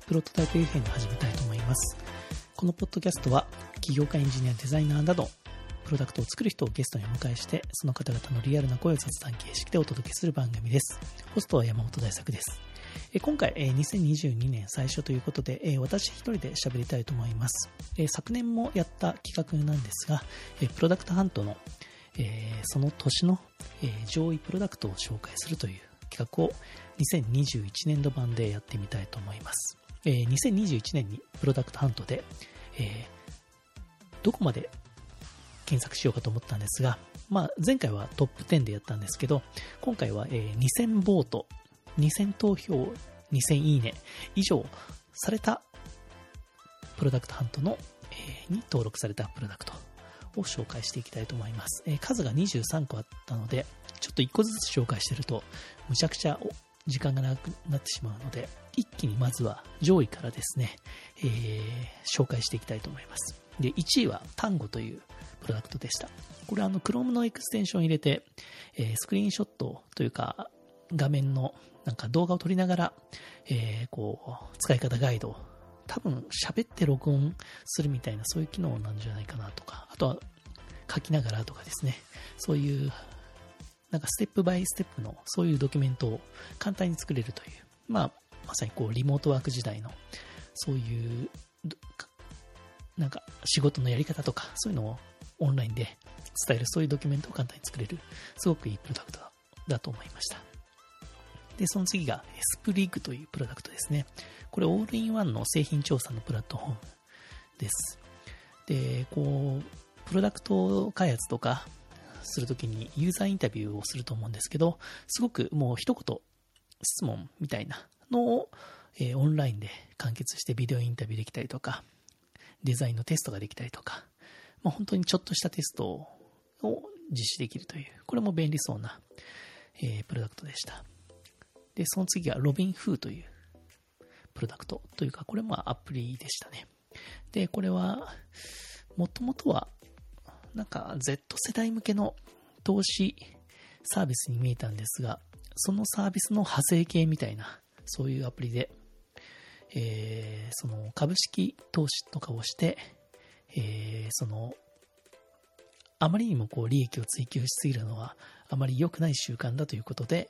プロトタイプ FM を始めたいと思います。このポッドキャストは起業家、エンジニア、デザイナーなどプロダクトを作る人をゲストにお迎えして、その方々のリアルな声を雑談形式でお届けする番組です。ホストは山本大作です。今回2022年最初ということで、私一人で喋りたいと思います。昨年もやった企画なんですが、プロダクトハントのその年の上位プロダクトを紹介するという企画を2021年度版でやってみたいと思います。2021年にプロダクトハントで、どこまで検索しようかと思ったんですが、前回はトップ10でやったんですけど、今回は2000ボート、2000投票、2000いいね以上されたプロダクトハントの、に登録されたプロダクトを紹介していきたいと思います。数が23個あったので、ちょっと1個ずつ紹介してるとむちゃくちゃ時間がなくなってしまうので、一気にまずは上位からですね、紹介していきたいと思います。で、1位はタンゴというプロダクトでした。これはChrome のエクステンションを入れて、スクリーンショットというか画面のなんか動画を撮りながら、使い方ガイドを多分喋って録音するみたいな、そういう機能なんじゃないかなとか、あとは書きながらとかですね、そういうなんかステップバイステップのそういうドキュメントを簡単に作れるという、まさにリモートワーク時代のそういうなんか仕事のやり方とか、そういうのをオンラインで伝える、そういうドキュメントを簡単に作れる、すごくいいプロダクトだと思いました。で、その次がスプリッグというプロダクトですね。これオールインワンの製品調査のプラットフォームです。で、プロダクト開発とかするときにユーザーインタビューをすると思うんですけど、すごくもう一言質問みたいなのを、オンラインで完結してビデオインタビューできたりとか、デザインのテストができたりとか、本当にちょっとしたテストを実施できるという、これも便利そうな、プロダクトでした。で、その次はロビンフーというプロダクトというか、これもアプリでしたね。で、これはもともとはなんか Z 世代向けの投資サービスに見えたんですが、そのサービスの派生系みたいな、そういうアプリで、その株式投資とかをして、あまりにも利益を追求しすぎるのはあまり良くない習慣だということで、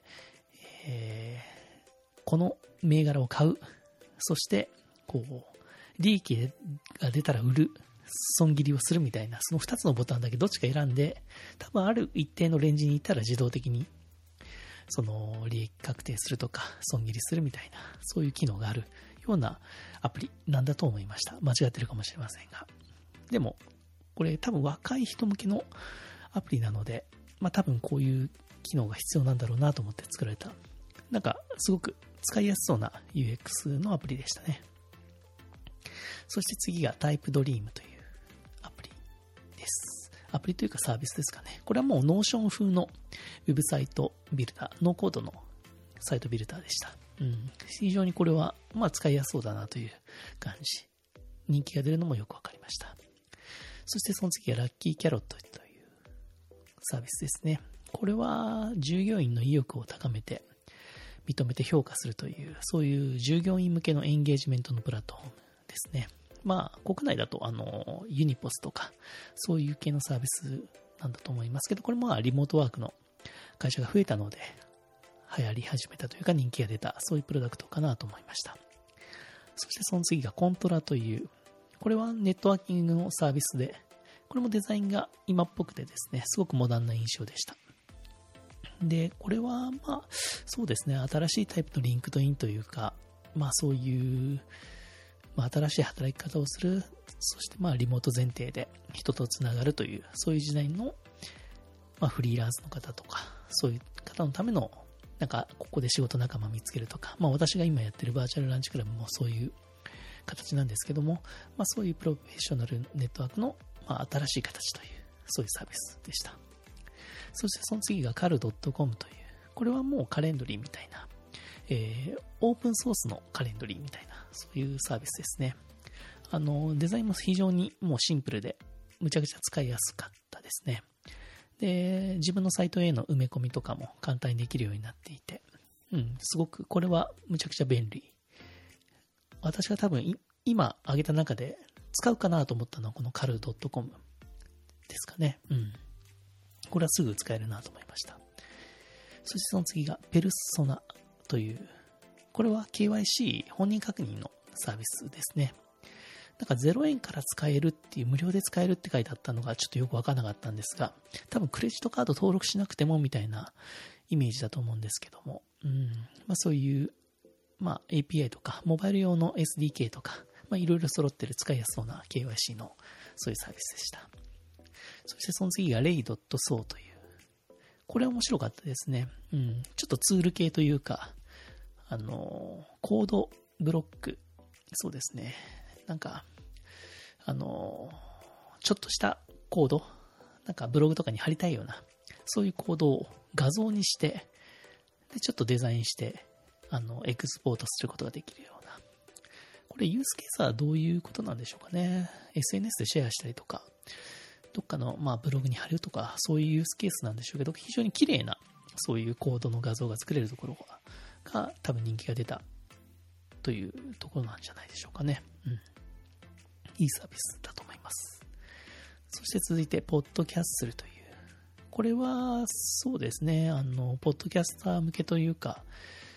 この銘柄を買う、そして利益が出たら売る、損切りをするみたいな、その2つのボタンだけどっちか選んで、多分ある一定のレンジにいったら自動的にその利益確定するとか損切りするみたいな、そういう機能があるようなアプリなんだと思いました。間違ってるかもしれませんが、でもこれ多分若い人向けのアプリなので、多分こういう機能が必要なんだろうなと思って作られた、なんかすごく使いやすそうな UX のアプリでしたね。そして次がタイプドリームというアプリです。アプリというかサービスですかね。これはもうノーション風のウェブサイトビルダー、ノーコードのサイトビルダーでした。非常にこれは使いやすそうだなという感じ。人気が出るのもよくわかりました。そしてその次はラッキーキャロットというサービスですね。これは従業員の意欲を高めて認めて評価するという、そういう従業員向けのエンゲージメントのプラットフォームですね。国内だとユニポスとかそういう系のサービスなんだと思いますけど、これもリモートワークの会社が増えたので流行り始めたというか人気が出た、そういうプロダクトかなと思いました。そしてその次がコントラという、これはネットワーキングのサービスで、これもデザインが今っぽくてですね、すごくモダンな印象でした。で、これはそうですね、新しいタイプのリンクドインというか、そういう新しい働き方をする、そしてリモート前提で人とつながるという、そういう時代のフリーランスの方とか、そういう方のためのなんかここで仕事仲間見つけるとか、私が今やってるバーチャルランチクラブもそういう形なんですけども、そういうプロフェッショナルネットワークの新しい形という、そういうサービスでした。そしてその次がカル .com という、これはもうカレンドリーみたいな、オープンソースのカレンドリーみたいな、そういうサービスですね。デザインも非常にもうシンプルで、むちゃくちゃ使いやすかったですね。で、自分のサイトへの埋め込みとかも簡単にできるようになっていて、すごくこれはむちゃくちゃ便利。 私が多分今挙げた中で使うかなと思ったのはこの cal.com ですかね。これはすぐ使えるなと思いました。そしてその次がペルソナという、これは KYC 本人確認のサービスですね。なんか0円から使えるっていう、無料で使えるって書いてあったのがちょっとよくわからなかったんですが、多分クレジットカード登録しなくてもみたいなイメージだと思うんですけども、そういう、API とか、モバイル用の SDK とか、いろいろ揃ってる使いやすそうな KYC のそういうサービスでした。そしてその次が Ray.so という、これは面白かったですね。ちょっとツール系というか、コードブロック、そうですね。なんか、ちょっとしたコード、なんかブログとかに貼りたいような、そういうコードを画像にして、で、ちょっとデザインして、エクスポートすることができるような。これユースケースはどういうことなんでしょうかね。SNS でシェアしたりとか、どっかの、ブログに貼るとか、そういうユースケースなんでしょうけど、非常に綺麗な、そういうコードの画像が作れるところが、多分人気が出たというところなんじゃないでしょうかね。いいサービスだと思います。そして続いて、ポッドキャッスルという。これは、そうですね、ポッドキャスター向けというか、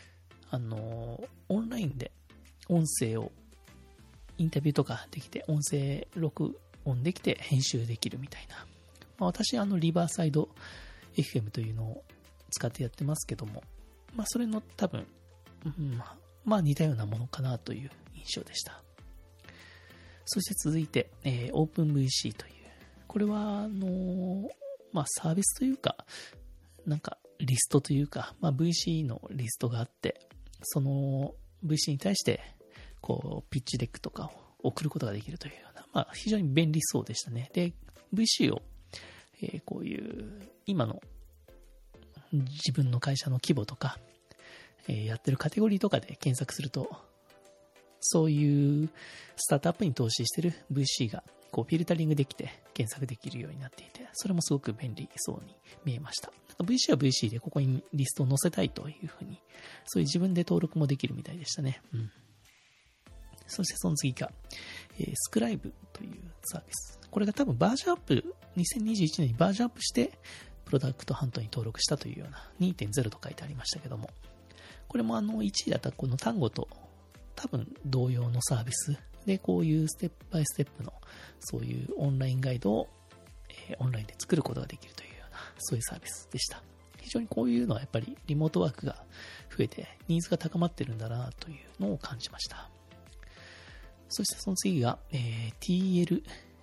オンラインで音声をインタビューとかできて、音声録音できて編集できるみたいな。私、リバーサイド FM というのを使ってやってますけども、それの多分、似たようなものかなという印象でした。そして続いて、OpenVC という、これは、サービスというか、なんか、リストというか、VC のリストがあって、その VC に対して、ピッチデックとかを送ることができるというような、非常に便利そうでしたね。で、VC を、こういう、今の自分の会社の規模とか、やってるカテゴリーとかで検索すると、そういうスタートアップに投資してる VC がフィルタリングできて検索できるようになっていて、それもすごく便利そうに見えました。VC は VC でここにリストを載せたいというふうに、そういう自分で登録もできるみたいでしたね。そしてその次が、スクライブというサービス。これが多分バージョンアップ、2021年にバージョンアップして、プロダクトハントに登録したというような 2.0 と書いてありましたけども、これも1位だったこの単語と多分同様のサービスで、こういうステップバイステップのそういうオンラインガイドを、オンラインで作ることができるというような、そういうサービスでした。非常にこういうのはやっぱりリモートワークが増えてニーズが高まってるんだなというのを感じました。そしてその次が、tldv.io、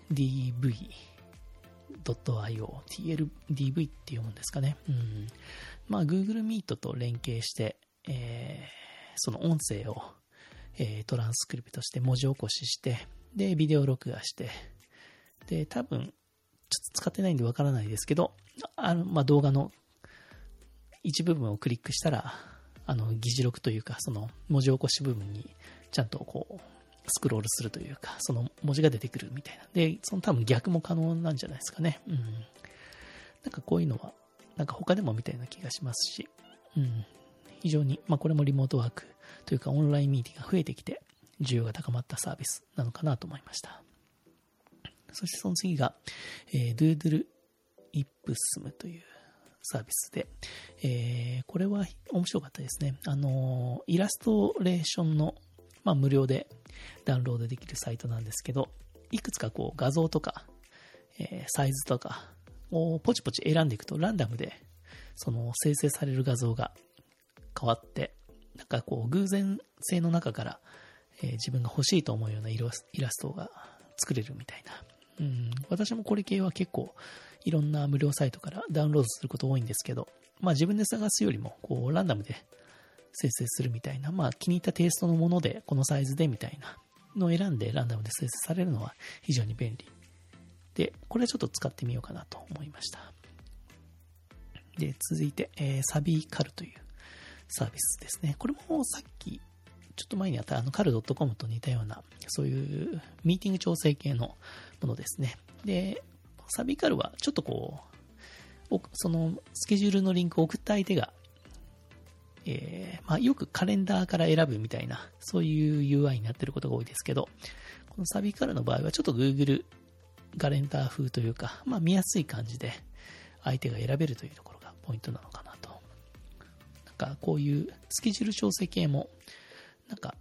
tldv って読むんですかね。Google Meet と連携して、その音声を、トランスクリプトして文字起こしして、で、ビデオ録画して、で、多分、ちょっと使ってないんでわからないですけど、動画の一部分をクリックしたら、議事録というか、その文字起こし部分にちゃんとスクロールするというか、その文字が出てくるみたいな。で、その多分逆も可能なんじゃないですかね。なんかこういうのは、なんか他でもみたいな気がしますし、非常に、これもリモートワークというかオンラインミーティングが増えてきて、需要が高まったサービスなのかなと思いました。そしてその次が、Doodle Ipsum というサービスで、これは面白かったですね。イラストレーションの、無料でダウンロードできるサイトなんですけど、いくつか画像とか、サイズとかをポチポチ選んでいくとランダムでその生成される画像が変わって、なんか偶然性の中から、自分が欲しいと思うようなイラストが作れるみたいな。私もこれ系は結構いろんな無料サイトからダウンロードすること多いんですけど、自分で探すよりもランダムで生成するみたいな、気に入ったテイストのものでこのサイズでみたいなのを選んでランダムで生成されるのは非常に便利で、これはちょっと使ってみようかなと思いました。で、続いて、サビカルというサービスですね。これもさっきちょっと前にあったcal.com と似たような、そういうミーティング調整系のものですね。で、サビカルはちょっとそのスケジュールのリンクを送った相手が、 よくカレンダーから選ぶみたいな、そういう UI になっていることが多いですけど、このサビカルの場合はちょっと Google カレンダー風というか、見やすい感じで相手が選べるというところがポイントなのかなと。なんかこういうスケジュール調整系も、なんか、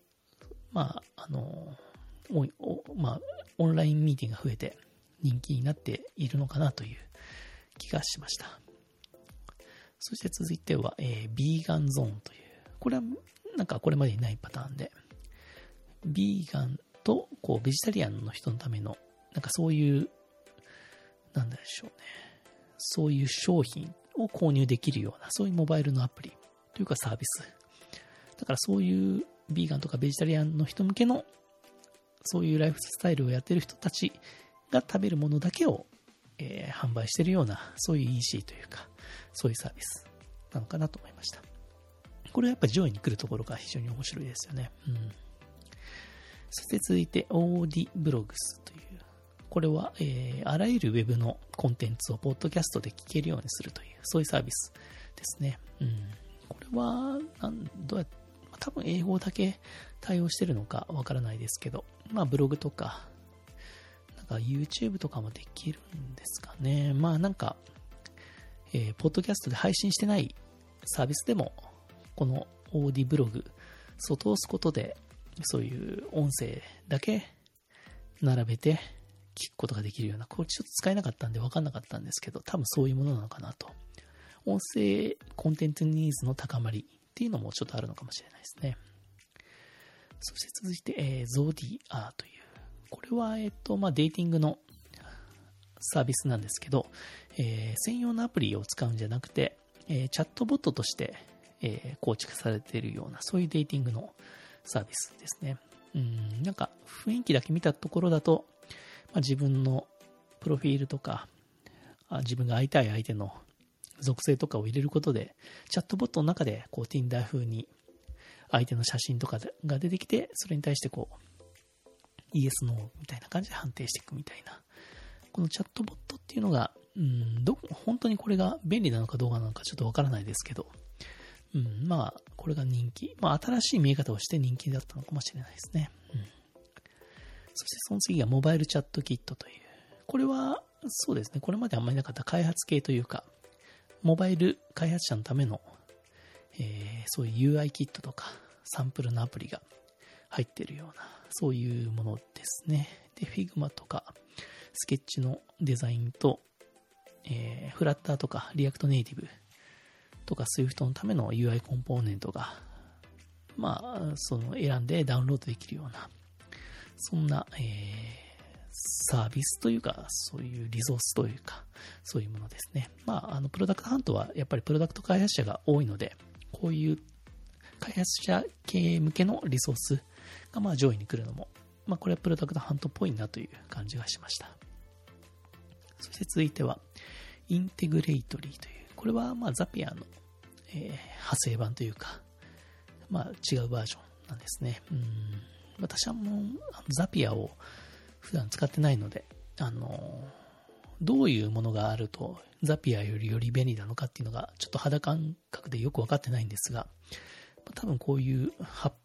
オンラインミーティングが増えて人気になっているのかなという気がしました。そして続いては、ビーガンゾーンという、これはなんかこれまでにないパターンで、ビーガンとこうベジタリアンの人のための、なんかそういう、なんでしょうね、そういう商品を購入できるような、そういうモバイルのアプリというかサービス。だからそういうビーガンとかベジタリアンの人向けの、そういうライフスタイルをやっている人たちが食べるものだけを、販売しているような、そういう EC というか、そういうサービスなのかなと思いました。これはやっぱり上位に来るところが非常に面白いですよね。そして続いて OD ブログスという、これは、あらゆるウェブのコンテンツをポッドキャストで聞けるようにするという、そういうサービスですね。これは、どうやって、多分英語だけ対応してるのかわからないですけど、ブログとか、なんか YouTube とかもできるんですかね。なんか、ポッドキャストで配信してないサービスでも、この OD ブログを通すことで、そういう音声だけ並べて聞くことができるような、これちょっと使えなかったんで分かんなかったんですけど、多分そういうものなのかなと。音声コンテンツニーズの高まりっていうのもちょっとあるのかもしれないですね。そして続いて、ゾディアという、これは、デーティングのサービスなんですけど、専用のアプリを使うんじゃなくて、チャットボットとして、構築されているような、そういうデーティングのサービスですね。なんか雰囲気だけ見たところだと、自分のプロフィールとか、自分が会いたい相手の属性とかを入れることで、チャットボットの中でこう Tinder 風に相手の写真とかが出てきて、それに対してこう、イエス、ノーみたいな感じで判定していくみたいな。このチャットボットっていうのが、本当にこれが便利なのかどうかなのかちょっとわからないですけど、これが人気。新しい見え方をして人気だったのかもしれないですね。そしてその次がモバイルチャットキットという。これは、そうですね。これまであんまりなかった開発系というか、モバイル開発者のための、そういう UI キットとか、サンプルのアプリが入っているような、そういうものですね。で、Figma とか、スケッチのデザインと、フラッターとか、リアクトネイティブとか Swift のための UI コンポーネントが、その選んでダウンロードできるような、そんな、サービスというか、そういうリソースというか、そういうものですね。プロダクトハントはやっぱりプロダクト開発者が多いので、こういう開発者系向けのリソースが上位に来るのも、これはプロダクトハントっぽいなという感じがしました。そして続いては、インテグレイトリーという、これはザピアの、派生版というか、違うバージョンなんですね。私はもうザピアを普段使ってないので、どういうものがあるとザピアより便利なのかっていうのがちょっと肌感覚でよく分かってないんですが、多分こういう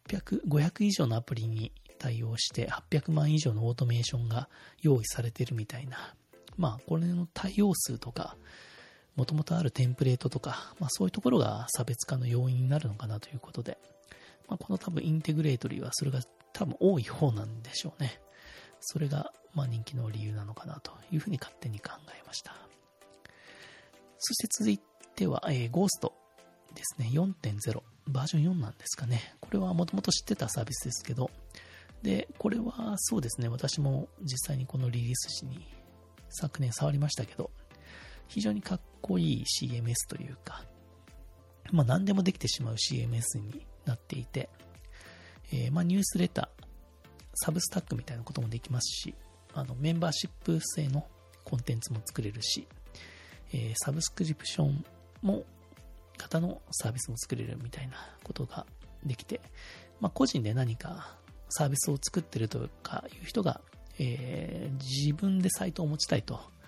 500以上のアプリに対応して800万以上のオートメーションが用意されているみたいな、これの対応数とか、もともとあるテンプレートとか、そういうところが差別化の要因になるのかなということで、この多分インテグレートリーはそれが多分多い方なんでしょうね。それが人気の理由なのかなというふうに勝手に考えました。そして続いては、ゴーストですね。4.0 バージョン4なんですかね。これはもともと知ってたサービスですけど、で、これはそうですね。私も実際にこのリリース時に昨年触りましたけど、非常にかっこいい CMS というか、何でもできてしまう CMS になっていて、ニュースレター、サブスタックみたいなこともできますし、メンバーシップ制のコンテンツも作れるし、サブスクリプションも型のサービスも作れるみたいなことができて、個人で何かサービスを作ってるとかいう人が、自分でサイトを持ちたいと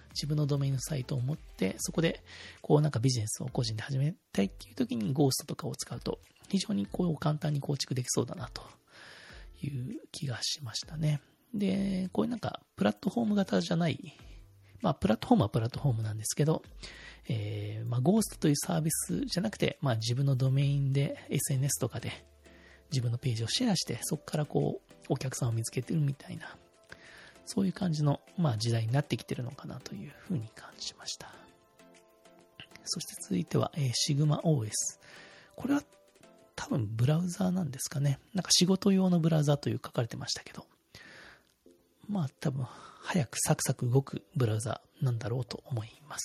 自分のドメインのサイトを持って、そこでこうなんかビジネスを個人で始めたいっていう時にゴーストとかを使うと非常にこう簡単に構築できそうだなという気がしましたね。で、こういうなんかプラットフォーム型じゃない、プラットフォームはプラットフォームなんですけど、ゴーストというサービスじゃなくて、自分のドメインで SNS とかで自分のページをシェアして、そこからこうお客さんを見つけてるみたいな、そういう感じの、時代になってきてるのかなというふうに感じました。そして続いては、Sigma OS。これは多分ブラウザーなんですかね。なんか仕事用のブラウザーという書かれてましたけど、多分早くサクサク動くブラウザーなんだろうと思います。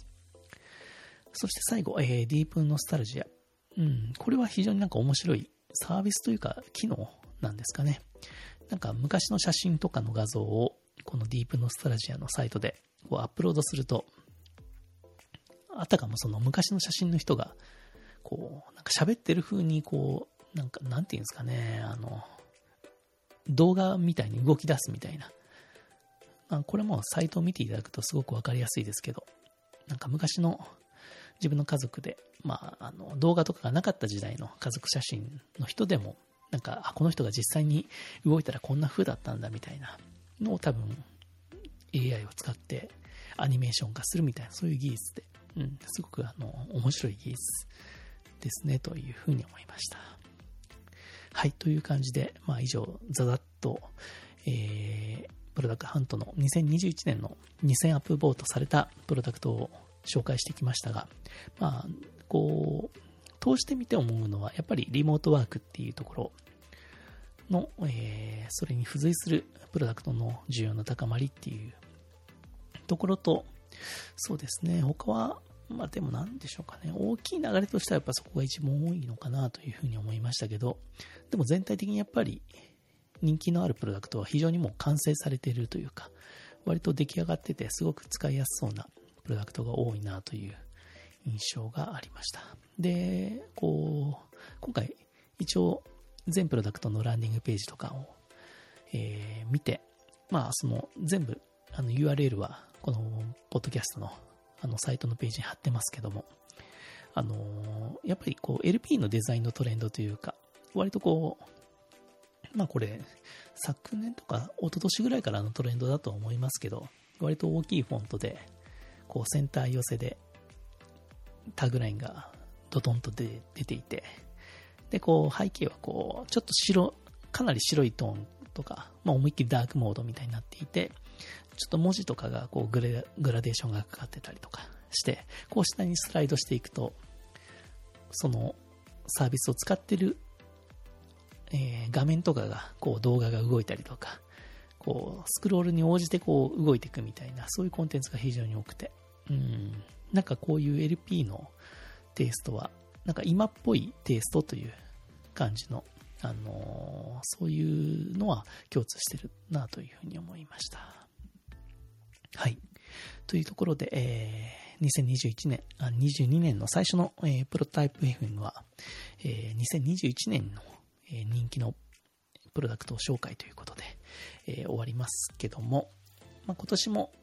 そして最後、ディープノスタルジア。これは非常になんか面白いサービスというか機能なんですかね。なんか昔の写真とかの画像をこのディープノスタルジアのサイトでこうアップロードすると、あたかもその昔の写真の人がこうなんか喋ってる風にこうなんていうんですかね、動画みたいに動き出すみたいな。これもサイトを見ていただくとすごくわかりやすいですけど、なんか昔の自分の家族で、動画とかがなかった時代の家族写真の人でも、なんか、この人が実際に動いたらこんな風だったんだみたいなのを多分 AI を使ってアニメーション化するみたいな、そういう技術で、すごく面白い技術ですねというふうに思いました。はい、という感じで、以上、ざざっと、プロダクトハントの2021年の2000アップボートされたプロダクトを紹介してきましたが、こう、通してみて思うのは、やっぱりリモートワークっていうところの、それに付随するプロダクトの需要の高まりっていうところと、そうですね、他は、でも何でしょうかね、大きい流れとしてはやっぱそこが一番多いのかなというふうに思いましたけど、でも全体的にやっぱり人気のあるプロダクトは非常にもう完成されているというか、割と出来上がっててすごく使いやすそうなプロダクトが多いなという印象がありました。で、今回一応全プロダクトのランディングページとかを、見て、その全部URL はこのポッドキャストのサイトのページに貼ってますけども、やっぱりLP のデザインのトレンドというか、割とこれ昨年とか一昨年ぐらいからのトレンドだと思いますけど、割と大きいフォントでセンター寄せでタグラインがドドンと出ていて、で背景はちょっとかなり白いトーンとか、思いっきりダークモードみたいになっていて、ちょっと文字とかがグラデーションがかかってたりとかして、下にスライドしていくと、そのサービスを使ってる、画面とかが動画が動いたりとか、スクロールに応じて動いていくみたいな、そういうコンテンツが非常に多くて、なんかこういう LP のテイストはなんか今っぽいテイストという感じの、そういうのは共通してるなというふうに思いました。はい。というところで、22年の最初の、プロトタイプ FM は、2021年の、人気のプロダクト紹介ということで、終わりますけども、今年も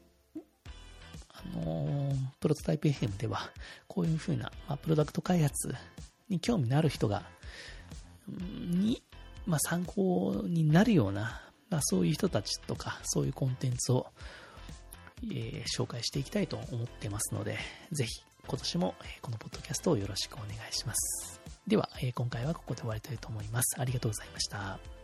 プロトタイプ FM ではこういう風な、プロダクト開発に興味のある人が参考になるような、そういう人たちとかそういうコンテンツを、紹介していきたいと思ってますので、ぜひ今年もこのポッドキャストをよろしくお願いします。では、今回はここで終わりたいと思います。ありがとうございました。